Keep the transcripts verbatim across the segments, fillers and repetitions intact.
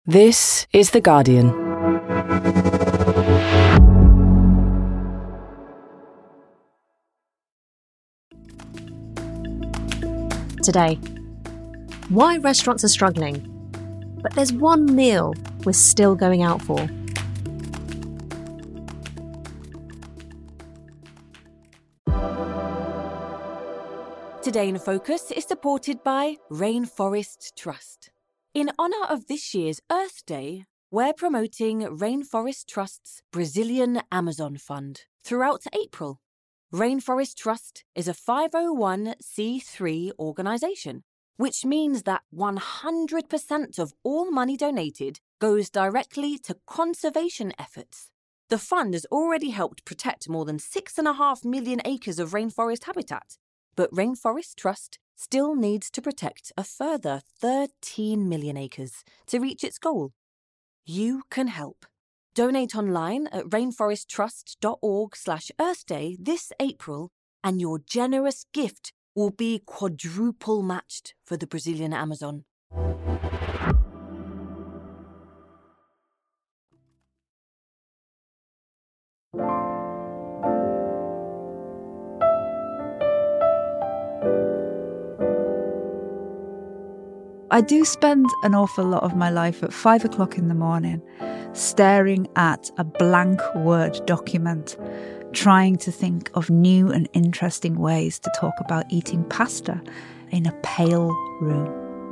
This is The Guardian. Today, why restaurants are struggling, but there's one meal we're still going out for. Today in Focus is supported by Rainforest Trust. In honour of this year's Earth Day, we're promoting Rainforest Trust's Brazilian Amazon Fund throughout April. Rainforest Trust is a five oh one c three organisation, which means that one hundred percent of all money donated goes directly to conservation efforts. The fund has already helped protect more than six point five million acres of rainforest habitat, but Rainforest Trust still needs to protect a further thirteen million acres to reach its goal. You can help. Donate online at rainforesttrust.org slash earthday this April, and your generous gift will be quadruple matched for the Brazilian Amazon. I do spend an awful lot of my life at five o'clock in the morning staring at a blank Word document, trying to think of new and interesting ways to talk about eating pasta in a pale room.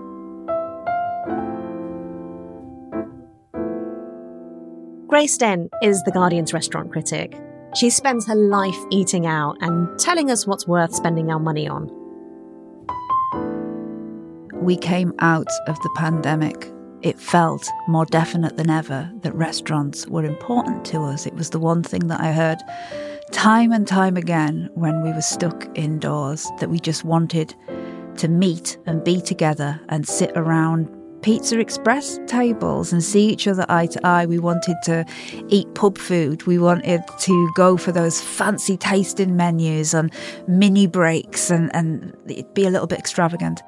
Grace Dent is The Guardian's restaurant critic. She spends her life eating out and telling us what's worth spending our money on. We came out of the pandemic. It felt more definite than ever that restaurants were important to us. It was the one thing that I heard time and time again when we were stuck indoors, that we just wanted to meet and be together and sit around Pizza Express tables and see each other eye to eye. We wanted to eat pub food. We wanted to go for those fancy tasting menus on mini breaks and, and it'd be a little bit extravagant.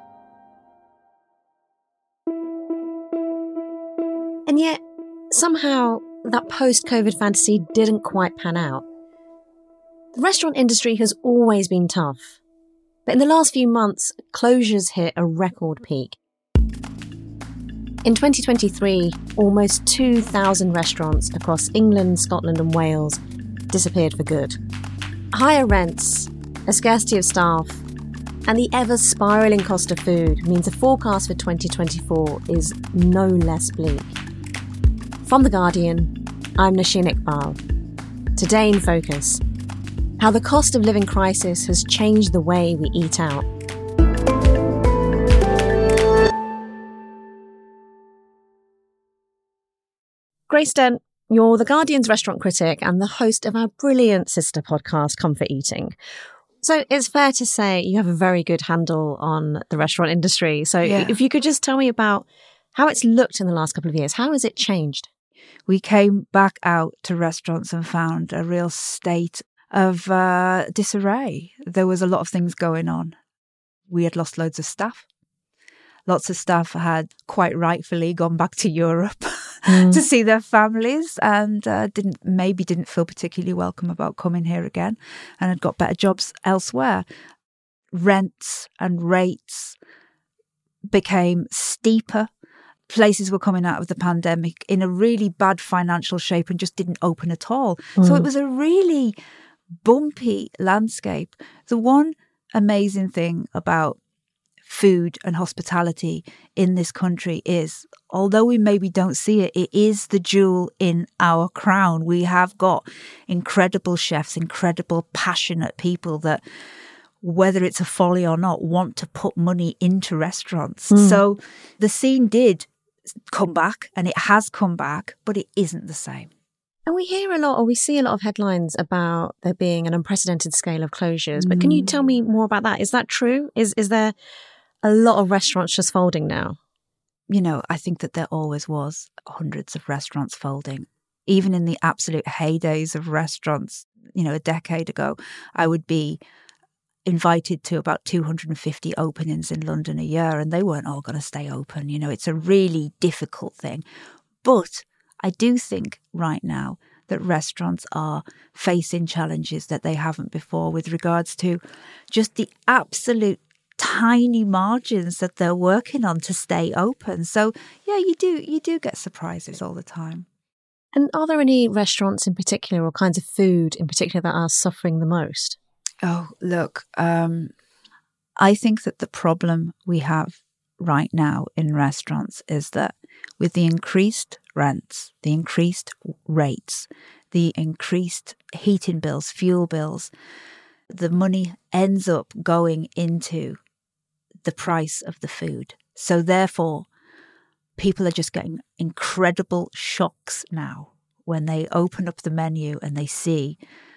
And yet, somehow, that post-COVID fantasy didn't quite pan out. The restaurant industry has always been tough, but in the last few months, closures hit a record peak. In twenty twenty-three, almost two thousand restaurants across England, Scotland and Wales disappeared for good. Higher rents, a scarcity of staff, and the ever-spiralling cost of food means the forecast for twenty twenty-four is no less bleak. From The Guardian, I'm Nosheen Iqbal. Today in Focus, how the cost of living crisis has changed the way we eat out. Grace Dent, you're The Guardian's restaurant critic and the host of our brilliant sister podcast, Comfort Eating. So it's fair to say you have a very good handle on the restaurant industry. So Yeah. if you could just tell me about how it's looked in the last couple of years. How has it changed? We came back out to restaurants and found a real state of uh, disarray. There was a lot of things going on. We had lost loads of staff. Lots of staff had quite rightfully gone back to Europe mm. to see their families and uh, didn't maybe didn't feel particularly welcome about coming here again and had got better jobs elsewhere. Rents and rates became steeper. Places were coming out of the pandemic in a really bad financial shape and just didn't open at all. Mm. So it was a really bumpy landscape. The one amazing thing about food and hospitality in this country is, although we maybe don't see it, it is the jewel in our crown. We have got incredible chefs, incredible passionate people that, whether it's a folly or not, want to put money into restaurants. Mm. So the scene did come back and it has come back, but it isn't the same. And we hear a lot, or we see a lot of headlines about there being an unprecedented scale of closures. But can you tell me more about that? Is that true? Is is there a lot of restaurants just folding now? You know, I think that there always was hundreds of restaurants folding. Even in the absolute heydays of restaurants, you know, a decade ago, I would be invited to about two hundred fifty openings in London a year, and they weren't all going to stay open. You know, it's a really difficult thing. But I do think right now that restaurants are facing challenges that they haven't before with regards to just the absolute tiny margins that they're working on to stay open. So yeah, you do you do get surprises all the time. And are there any restaurants in particular or kinds of food in particular that are suffering the most? Oh, look, um, I think that the problem we have right now in restaurants is that with the increased rents, the increased rates, the increased heating bills, fuel bills, the money ends up going into the price of the food. So therefore, people are just getting incredible shocks now when they open up the menu and they see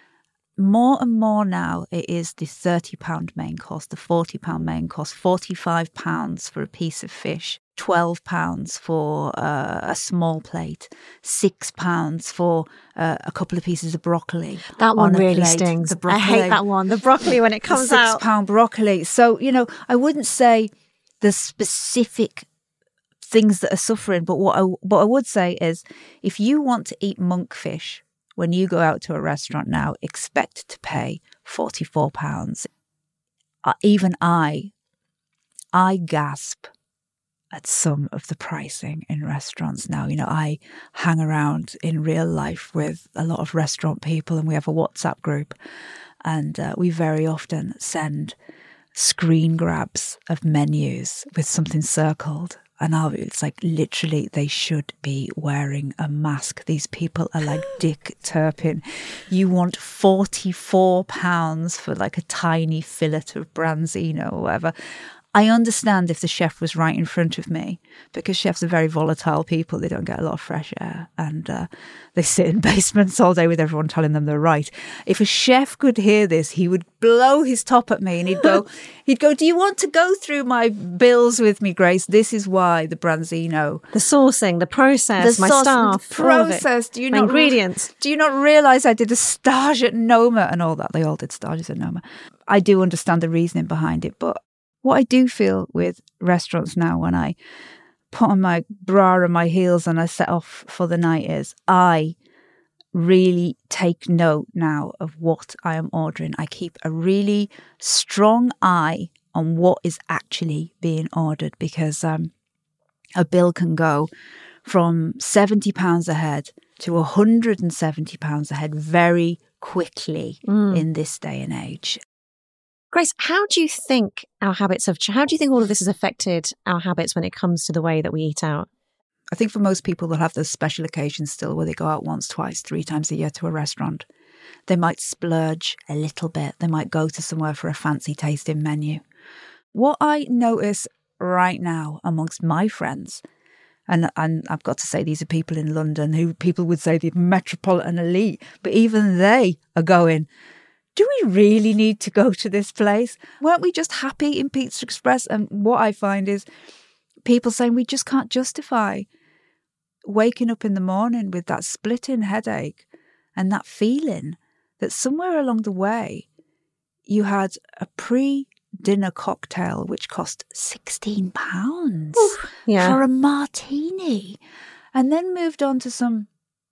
more and more now it is the thirty pounds main course, the forty pounds main course, forty-five pounds for a piece of fish, twelve pounds for uh, a small plate, six pounds for uh, a couple of pieces of broccoli. That one on a really plate. stings. The broccoli, I hate that one, the broccoli when it comes the six out. Six pound broccoli. So, you know, I wouldn't say the specific things that are suffering, but what I, what I would say is if you want to eat monkfish, when you go out to a restaurant now, expect to pay forty-four pounds. Uh, even I, I gasp at some of the pricing in restaurants now. You know, I hang around in real life with a lot of restaurant people and we have a WhatsApp group and uh, we very often send screen grabs of menus with something circled. And I'll, it's like literally they should be wearing a mask. These people are like Dick Turpin. You want forty-four pounds for like a tiny fillet of branzino or whatever. I understand if the chef was right in front of me because chefs are very volatile people. They don't get a lot of fresh air and uh, they sit in basements all day with everyone telling them they're right. If a chef could hear this, he would blow his top at me and he'd go, he'd go, do you want to go through my bills with me, Grace? This is why the branzino. The sourcing, the process, the my sauce, staff, the process. Do you my not ingredients? Do you not realise I did a stage at Noma and all that? They all did stages at Noma. I do understand the reasoning behind it, but what I do feel with restaurants now when I put on my bra and my heels and I set off for the night is I really take note now of what I am ordering. I keep a really strong eye on what is actually being ordered because um, a bill can go from seventy pounds a head to one hundred seventy pounds a head very quickly mm. in this day and age. Grace, how do you think our habits have, how do you think all of this has affected our habits when it comes to the way that we eat out? I think for most people, they'll have those special occasions still where they go out once, twice, three times a year to a restaurant. They might splurge a little bit. They might go to somewhere for a fancy tasting menu. What I notice right now amongst my friends, and, and I've got to say these are people in London who people would say the metropolitan elite, but even they are going, do we really need to go to this place? Weren't we just happy in Pizza Express? And what I find is people saying we just can't justify waking up in the morning with that splitting headache and that feeling that somewhere along the way you had a pre-dinner cocktail which cost sixteen pounds yeah. for a martini and then moved on to some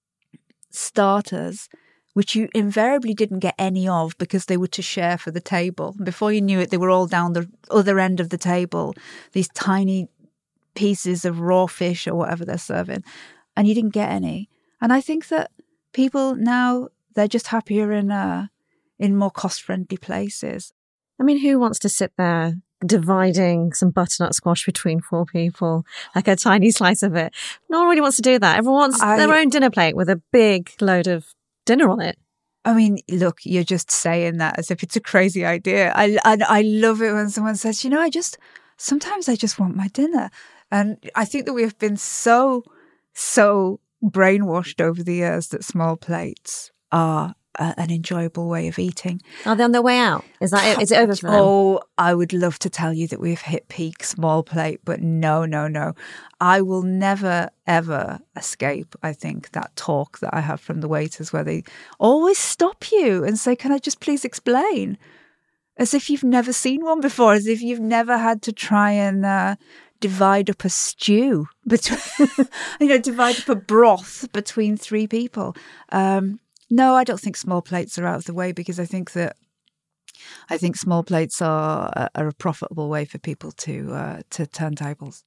starters which you invariably didn't get any of because they were to share for the table. Before you knew it, they were all down the other end of the table, these tiny pieces of raw fish or whatever they're serving, and you didn't get any. And I think that people now, they're just happier in uh, in more cost-friendly places. I mean, who wants to sit there dividing some butternut squash between four people, like a tiny slice of it? No one really wants to do that. Everyone wants I, their own dinner plate with a big load of dinner on it. I mean, look, you're just saying that as if it's a crazy idea. I, I, I love it when someone says, you know, I just, sometimes I just want my dinner. And I think that we have been so, so brainwashed over the years that small plates are a, an enjoyable way of eating. Are they on their way out? Is that it? Is it over for them? Oh, I would love to tell you that we've hit peak small plate, but no, no, no. I will never, ever escape, I think, that talk that I have from the waiters where they always stop you and say, can I just please explain? As if you've never seen one before, as if you've never had to try and uh, divide up a stew between, you know, divide up a broth between three people. Um, no, I don't think small plates are out of the way, because I think that I think small plates are, are a profitable way for people to uh, to turn tables.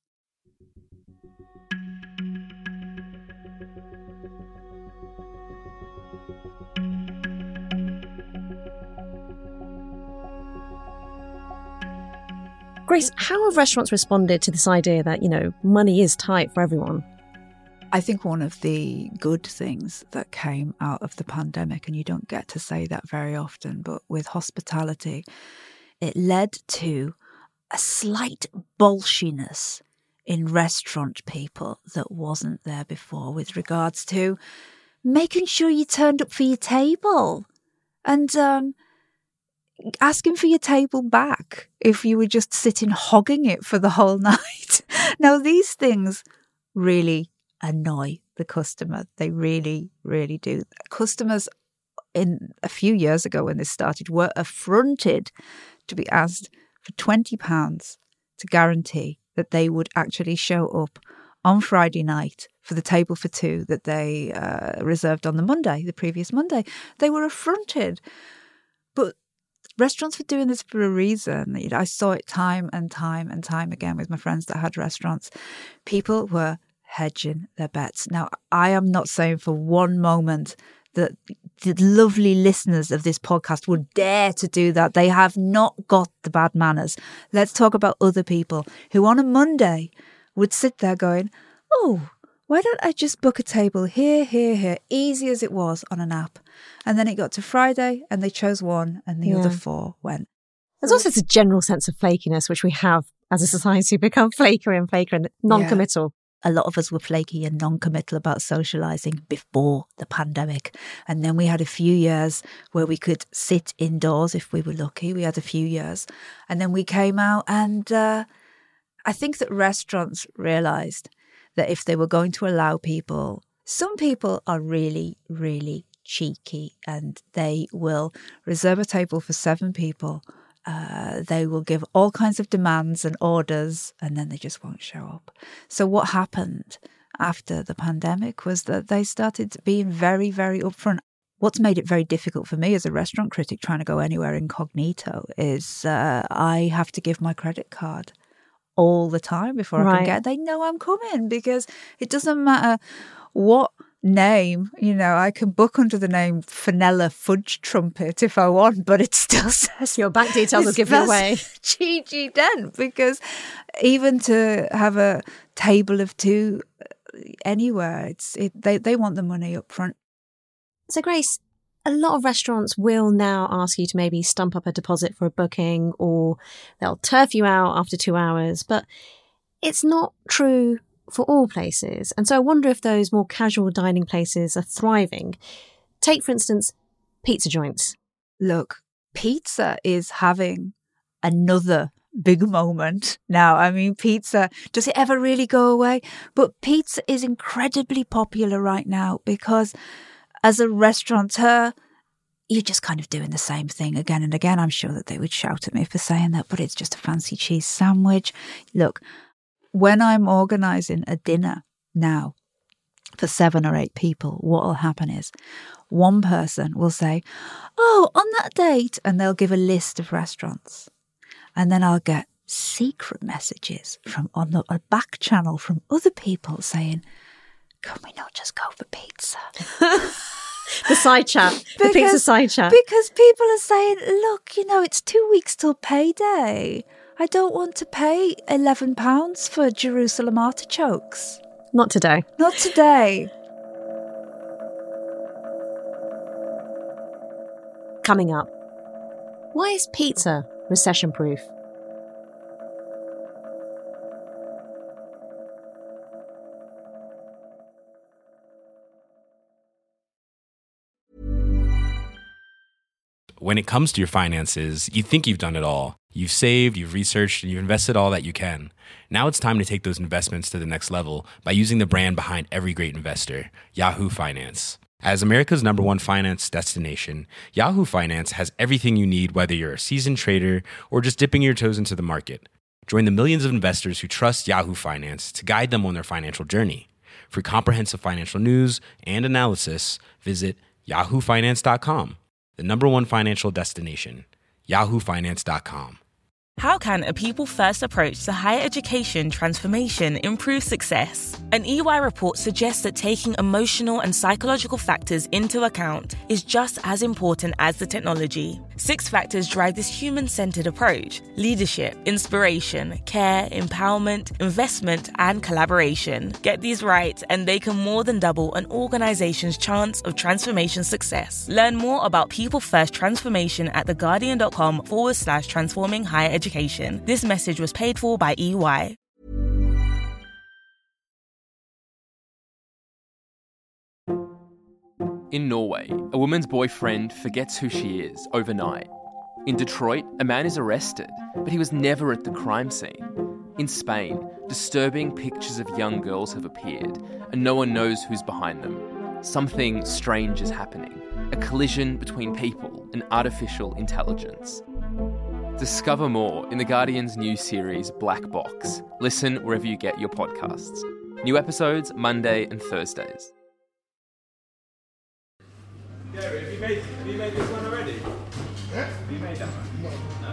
Grace, how have restaurants responded to this idea that, you know, money is tight for everyone? I think one of the good things that came out of the pandemic, and you don't get to say that very often, but with hospitality, it led to a slight bolshiness in restaurant people that wasn't there before, with regards to making sure you turned up for your table and um, asking for your table back if you were just sitting hogging it for the whole night. Now, these things really annoy the customer. They really, really do. Customers in a few years ago when this started were affronted to be asked for twenty pounds to guarantee that they would actually show up on Friday night for the table for two that they uh, reserved on the Monday, the previous Monday. They were affronted. But restaurants were doing this for a reason. I saw it time and time and time again with my friends that had restaurants. People were hedging their bets. Now, I am not saying for one moment that the lovely listeners of this podcast would dare to do that. They have not got the bad manners. Let's talk about other people who on a Monday would sit there going, oh, why don't I just book a table here, here, here, easy as it was on an app. And then it got to Friday and they chose one and the yeah. other four went. There's also this general sense of flakiness, which we have as a society become flakier and flakier and non-committal. Yeah. A lot of us were flaky and non-committal about socialising before the pandemic. And then we had a few years where we could sit indoors if we were lucky. We had a few years. And then we came out and uh, I think that restaurants realised that if they were going to allow people, some people are really, really cheeky and they will reserve a table for seven people. Uh, they will give all kinds of demands and orders and then they just won't show up. So what happened after the pandemic was that they started being very, very upfront. What's made it very difficult for me as a restaurant critic trying to go anywhere incognito is uh, I have to give my credit card all the time before right. I can get. They know I'm coming because it doesn't matter what name, you know, I can book under the name Fenella Fudge Trumpet if I want, but it still says your bank details will give you away. G G Dent, because even to have a table of two anywhere, it's it, they they want the money up front. So Grace, a lot of restaurants will now ask you to maybe stump up a deposit for a booking, or they'll turf you out after two hours, but it's not true for all places. And so I wonder if those more casual dining places are thriving. Take, for instance, pizza joints. Look, pizza is having another big moment now. I mean, pizza, does it ever really go away? But pizza is incredibly popular right now because as a restaurateur, you're just kind of doing the same thing again and again. I'm sure that they would shout at me for saying that, but it's just a fancy cheese sandwich. Look, when I'm organising a dinner now for seven or eight people, what will happen is one person will say, oh, on that date, and they'll give a list of restaurants. And then I'll get secret messages from on the a back channel from other people saying, can we not just go for pizza? The side chat, the because, pizza side chat. Because people are saying, look, you know, it's two weeks till payday. I don't want to pay eleven pounds for Jerusalem artichokes. Not today. Not today. Coming up, why is pizza recession-proof? When it comes to your finances, you think you've done it all. You've saved, you've researched, and you've invested all that you can. Now it's time to take those investments to the next level by using the brand behind every great investor, Yahoo Finance. As America's number one finance destination, Yahoo Finance has everything you need, whether you're a seasoned trader or just dipping your toes into the market. Join the millions of investors who trust Yahoo Finance to guide them on their financial journey. For comprehensive financial news and analysis, visit yahoo finance dot com, the number one financial destination, yahoo finance dot com. How can a people-first approach to higher education transformation improve success? An E Y report suggests that taking emotional and psychological factors into account is just as important as the technology. Six factors drive this human-centered approach: leadership, inspiration, care, empowerment, investment, and collaboration. Get these right, and they can more than double an organization's chance of transformation success. Learn more about people-first transformation at theguardian.com forward slash transforming higher education. Education. This message was paid for by E Y. In Norway, a woman's boyfriend forgets who she is overnight. In Detroit, a man is arrested, but he was never at the crime scene. In Spain, disturbing pictures of young girls have appeared, and no one knows who's behind them. Something strange is happening. A collision between people and artificial intelligence. Discover more in The Guardian's new series, Black Box. Listen wherever you get your podcasts. New episodes Monday and Thursdays. Gary, have you made, have you made this one already? Yeah. Have you made that one?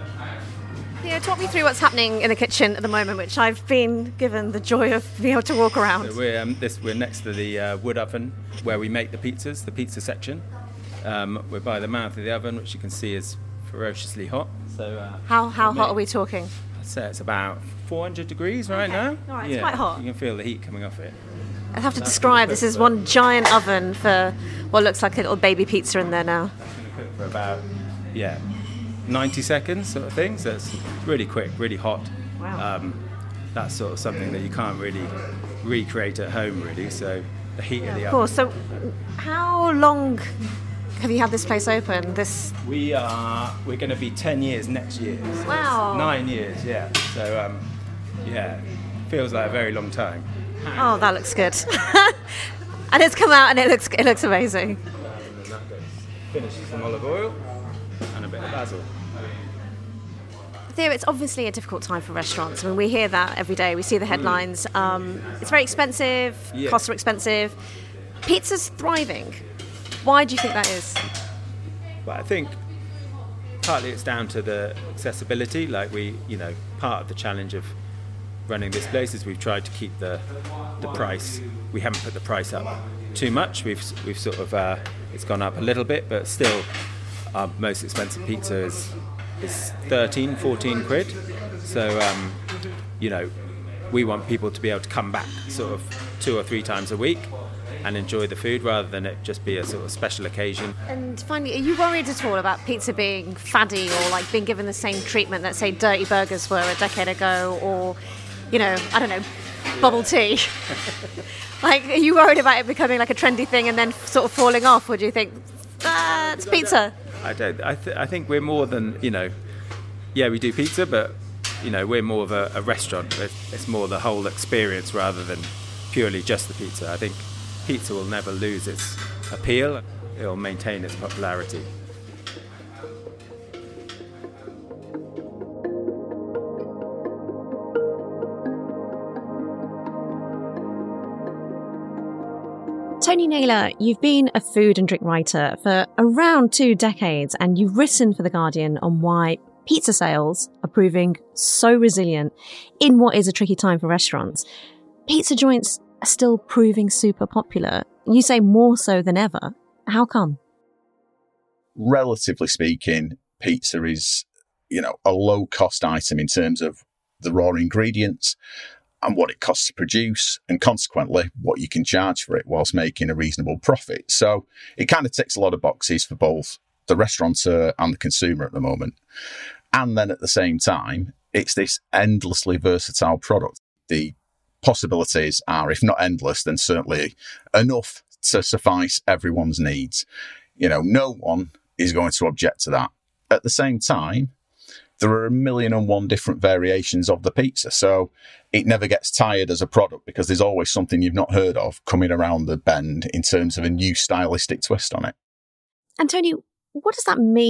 No. Theo, talk me through what's happening in the kitchen at the moment, which I've been given the joy of being able to walk around. So we're, um, this, we're next to the uh, wood oven where we make the pizzas, the pizza section. Um, we're by the mouth of the oven, which you can see is ferociously hot. So uh, how how hot are we talking? I'd say it's about four hundred degrees right okay. now. All right, yeah, it's quite hot. You can feel the heat coming off it. I have to That's describe, this is one giant oven for what looks like a little baby pizza in there now. That's going to cook for about, yeah, ninety seconds sort of thing. So it's really quick, really hot. Wow. Um, that's sort of something that you can't really recreate at home, really. So the heat yeah, of the of course. oven. So how long have you had this place open? This we are we're going to be ten years next year. So wow. Nine years, yeah. So um, yeah, feels like a very long time. Oh, that looks good. And it's come out and it looks it looks amazing. And then that goes, finishes some olive oil and a bit of basil. Theo, it's obviously a difficult time for restaurants. I mean, we hear that every day. We see the headlines. Um, it's very expensive. Yeah. Costs are expensive. Pizza's thriving. Why do you think that is? But I think partly it's down to the accessibility. Like we, you know, part of the challenge of running this place is we've tried to keep the the price. We haven't put the price up too much. We've we've sort of uh, it's gone up a little bit, but still our most expensive pizza is is thirteen, fourteen quid. So um, you know, we want people to be able to come back sort of two or three times a week and enjoy the food rather than it just be a sort of special occasion. And finally, are you worried at all about pizza being faddy or like being given the same treatment that, say, dirty burgers were a decade ago, or, you know, I don't know, bubble tea? Like, are you worried about it becoming like a trendy thing and then sort of falling off, or do you think, ah, it's pizza? I don't. I, th- I think we're more than, you know, yeah, we do pizza, but, you know, we're more of a, a restaurant. It's more the whole experience rather than purely just the pizza. I think pizza will never lose its appeal. It will maintain its popularity. Tony Naylor, you've been a food and drink writer for around two decades, and you've written for The Guardian on why pizza sales are proving so resilient in what is a tricky time for restaurants. Pizza joints are still proving super popular. You say more so than ever. How come? Relatively speaking, pizza is, you know, a low cost item in terms of the raw ingredients and what it costs to produce, and consequently what you can charge for it whilst making a reasonable profit. So it kind of ticks a lot of boxes for both the restaurateur and the consumer at the moment. And then at the same time, it's this endlessly versatile product. The possibilities are, if not endless, then certainly enough to suffice everyone's needs. You know, no one is going to object to that. At the same time, there are a million and one different variations of the pizza. So it never gets tired as a product because there's always something you've not heard of coming around the bend in terms of a new stylistic twist on it. And Tony, what does that mean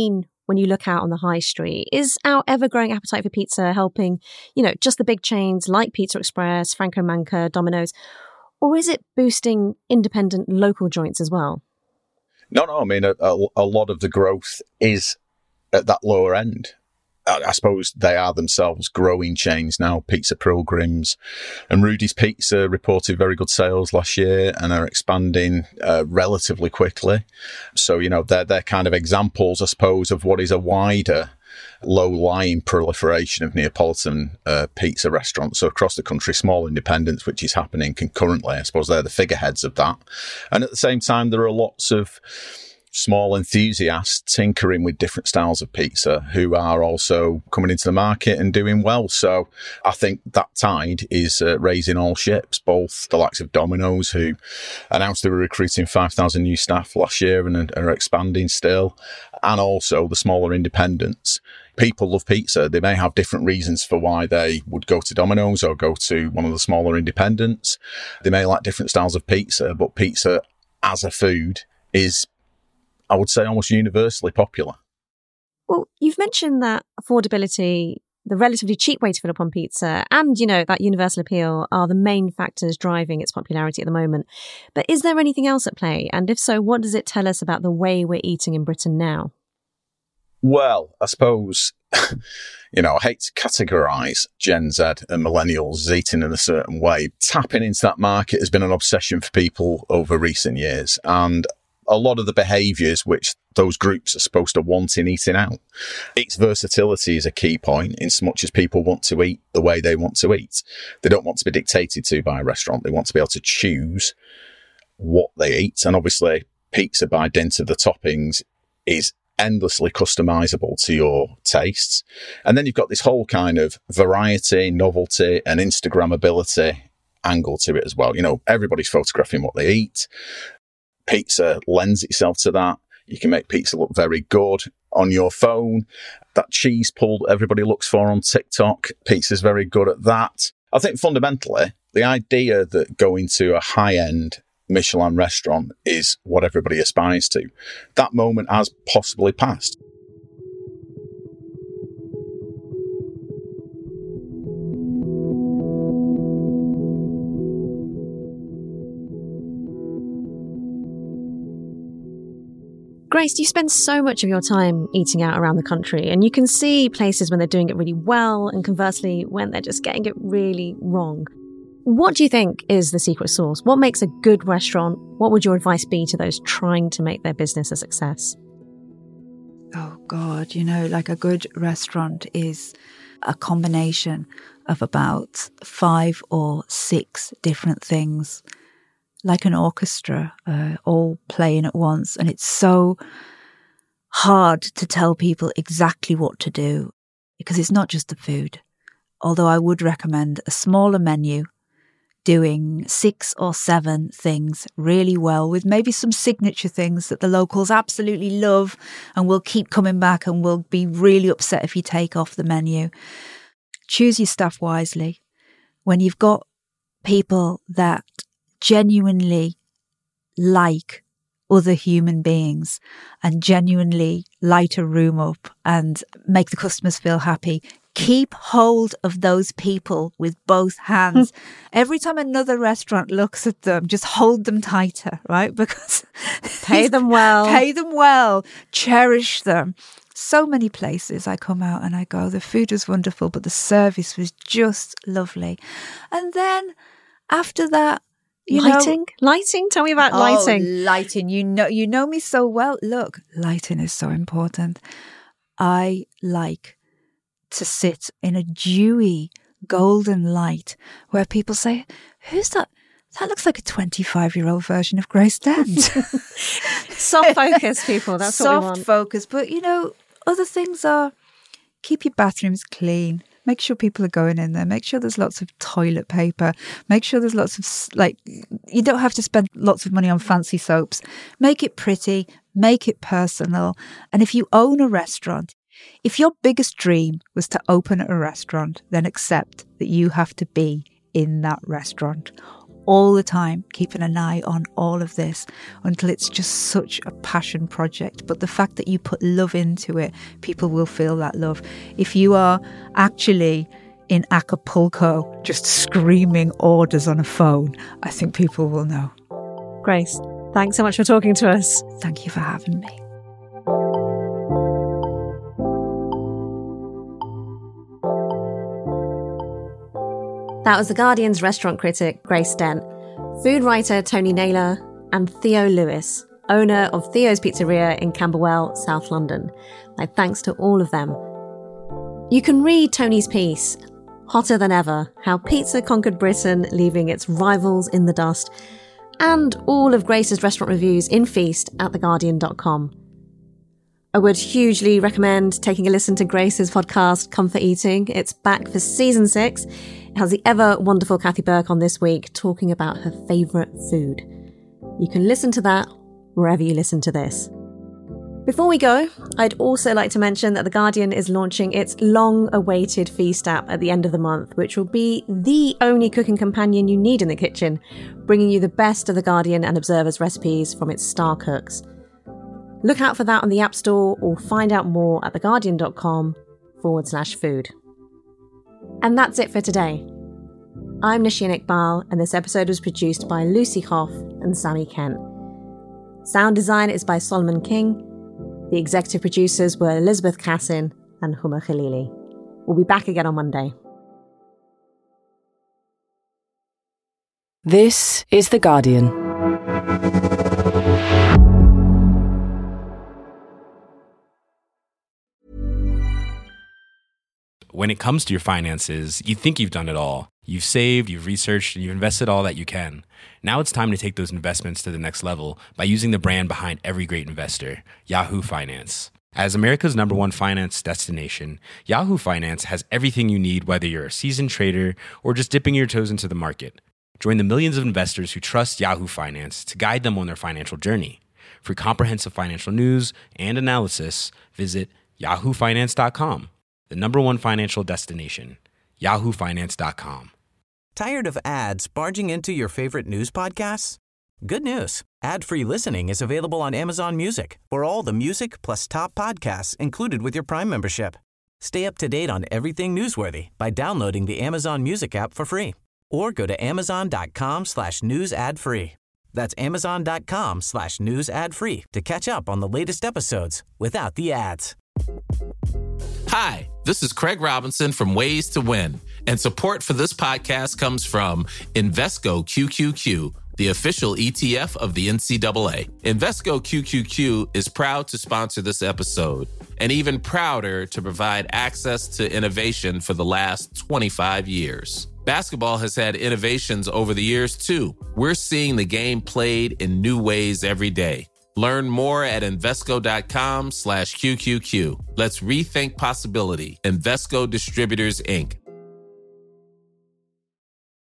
when you look out on the high street? Is our ever-growing appetite for pizza helping, you know, just the big chains like Pizza Express, Franco Manca, Domino's, or is it boosting independent local joints as well? No, no. I mean, a, a, a lot of the growth is at that lower end. I, I suppose they are themselves growing chains now. Pizza Pilgrims and Rudy's Pizza reported very good sales last year and are expanding uh, relatively quickly. So, you know, they're, they're kind of examples, I suppose, of what is a wider low-lying proliferation of Neapolitan uh, pizza restaurants. So across the country, small independents, which is happening concurrently. I suppose they're the figureheads of that. And at the same time, there are lots of small enthusiasts tinkering with different styles of pizza who are also coming into the market and doing well. So I think that tide is uh, raising all ships, both the likes of Domino's, who announced they were recruiting five thousand new staff last year and are expanding still, and also the smaller independents. People love pizza. They may have different reasons for why they would go to Domino's or go to one of the smaller independents. They may like different styles of pizza, but pizza as a food is, I would say, almost universally popular. Well, you've mentioned that affordability, the relatively cheap way to fill up on pizza, and, you know, that universal appeal are the main factors driving its popularity at the moment. But is there anything else at play? And if so, what does it tell us about the way we're eating in Britain now? Well, I suppose, you know, I hate to categorise Gen Z and millennials as eating in a certain way. Tapping into that market has been an obsession for people over recent years. And a lot of the behaviours which those groups are supposed to want in eating out. Its versatility is a key point, in so much as people want to eat the way they want to eat. They don't want to be dictated to by a restaurant. They want to be able to choose what they eat. And obviously, pizza, by dint of the toppings, is endlessly customizable to your tastes. And then you've got this whole kind of variety, novelty, and Instagrammability angle to it as well. You know, everybody's photographing what they eat. Pizza lends itself to that. You can make pizza look very good on your phone. That cheese pull everybody looks for on TikTok, pizza's very good at that. I think fundamentally, the idea that going to a high-end Michelin restaurant is what everybody aspires to, that moment has possibly passed. Grace, you spend so much of your time eating out around the country, and you can see places when they're doing it really well and conversely when they're just getting it really wrong. What do you think is the secret sauce? What makes a good restaurant? What would your advice be to those trying to make their business a success? Oh, God, you know, like a good restaurant is a combination of about five or six different things, like an orchestra, uh, all playing at once. And it's so hard to tell people exactly what to do because it's not just the food. Although I would recommend a smaller menu, doing six or seven things really well with maybe some signature things that the locals absolutely love and will keep coming back and will be really upset if you take off the menu. Choose your staff wisely. When you've got people that genuinely like other human beings and genuinely light a room up and make the customers feel happy, keep hold of those people with both hands. Every time another restaurant looks at them, just hold them tighter, right? Because pay them well. Pay them well. Cherish them. So many places I come out and I go, the food was wonderful, but the service was just lovely. And then after that, you lighting? know, lighting? Tell me about oh, lighting. Lighting. You know, you know me so well. Look, lighting is so important. I like to sit in a dewy golden light where people say, who's that? That looks like a twenty-five-year-old version of Grace Dent. Soft focus, people. That's Soft what we want. Soft focus. But, you know, other things are keep your bathrooms clean. Make sure people are going in there. Make sure there's lots of toilet paper. Make sure there's lots of, like, you don't have to spend lots of money on fancy soaps. Make it pretty. Make it personal. And if you own a restaurant, if your biggest dream was to open a restaurant, then accept that you have to be in that restaurant all the time, keeping an eye on all of this until it's just such a passion project. But the fact that you put love into it, people will feel that love. If you are actually in Acapulco just screaming orders on a phone, I think people will know. Grace, thanks so much for talking to us. Thank you for having me. That was The Guardian's restaurant critic, Grace Dent, food writer Tony Naylor, and Theo Lewis, owner of Theo's Pizzeria in Camberwell, South London. My thanks to all of them. You can read Tony's piece, Hotter Than Ever, How Pizza Conquered Britain, Leaving Its Rivals in the Dust, and all of Grace's restaurant reviews in Feast at the guardian dot com. I would hugely recommend taking a listen to Grace's podcast, Comfort Eating. It's back for season six. It has the ever wonderful Kathy Burke on this week talking about her favourite food. You can listen to that wherever you listen to this. Before we go, I'd also like to mention that The Guardian is launching its long-awaited Feast app at the end of the month, which will be the only cooking companion you need in the kitchen, bringing you the best of The Guardian and Observer's recipes from its star cooks. Look out for that on the App Store or find out more at theguardian.com forward slash food. And that's it for today. I'm Nishin Iqbal, and this episode was produced by Lucy Hoff and Sammy Kent. Sound design is by Solomon King. The executive producers were Elizabeth Cassin and Huma Khalili. We'll be back again on Monday. This is The Guardian. When it comes to your finances, you think you've done it all. You've saved, you've researched, and you've invested all that you can. Now it's time to take those investments to the next level by using the brand behind every great investor, Yahoo Finance. As America's number one finance destination, Yahoo Finance has everything you need, whether you're a seasoned trader or just dipping your toes into the market. Join the millions of investors who trust Yahoo Finance to guide them on their financial journey. For comprehensive financial news and analysis, visit yahoo finance dot com. The number one financial destination, yahoo finance dot com. Tired of ads barging into your favorite news podcasts? Good news. Ad-free listening is available on Amazon Music for all the music plus top podcasts included with your Prime membership. Stay up to date on everything newsworthy by downloading the Amazon Music app for free or go to amazon.com slash news ad free. That's amazon.com slash news ad free to catch up on the latest episodes without the ads. Hi, this is Craig Robinson from Ways to Win, and support for this podcast comes from Invesco Q Q Q, the official E T F of the N C double A. Invesco Q Q Q is proud to sponsor this episode, and even prouder to provide access to innovation for the last twenty-five years. Basketball has had innovations over the years, too. We're seeing the game played in new ways every day. Learn more at Invesco.com slash QQQ. Let's rethink possibility. Invesco Distributors, Incorporated.